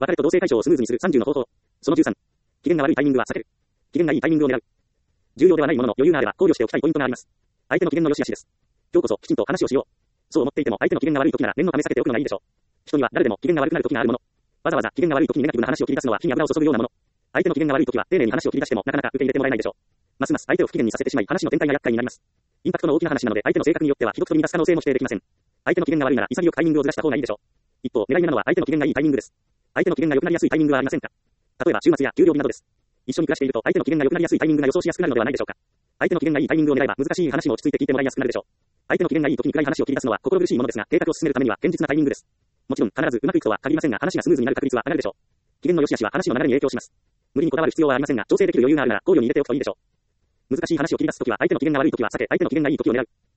別れと同性解消をスムーズにする30の方法。その13。機嫌が悪いタイミングは避ける。機嫌がいいタイミングを狙う。重要ではないものの余裕があれば考慮しておきたいポイントがあります。相手の機嫌の良し悪しです。今日こそきちんと話をしよう。そう思っていても相手の機嫌が悪い時なら念のため避けておくのがいいでしょう。人には誰でも機嫌が悪くなる時があるもの。わざわざ機嫌が悪い時にネガティブな話を切り出すのは火に油を注ぐようなもの。相手の機嫌が悪い時は丁寧に話を切り出してもなかなか受け入れてもらえないでしょう。ますます相手を不機嫌にさせてしまい話の展開が厄介になります。インパクトの大きな話なので相手の性格によってはひどく飛び出す可能性も否定できません。相手の機嫌が悪いなら潔くタイミングをずらした方がいいでしょう。一方、狙い目なのは相手の機嫌がいいタイミングです。相手の機嫌が良くなりやすいタイミングはありませんか？例えば週末や給料日などです。一緒に暮らしていると相手の機嫌が良くなりやすいタイミングが予想しやすくなるのではないでしょうか。相手の機嫌がいいタイミングを狙えば難しい話も落ち着いて聞いてもらいやすくなるでしょう。相手の機嫌がいい時に暗い話を切り出すのは心苦しいものですが、計画を進めるためには堅実なタイミングです。もちろん必ずうまくいくとは限りませんが、話がスムーズになる確率は上がるでしょう。機嫌の良し悪しは話の流れに影響します。無理にこだわる必要はありませんが、調整できる余裕があるなら考慮に入れておくといいでしょう。難しい話を切り出すときは相手の機嫌が悪いときは避け、相手の機嫌がいいときを狙う。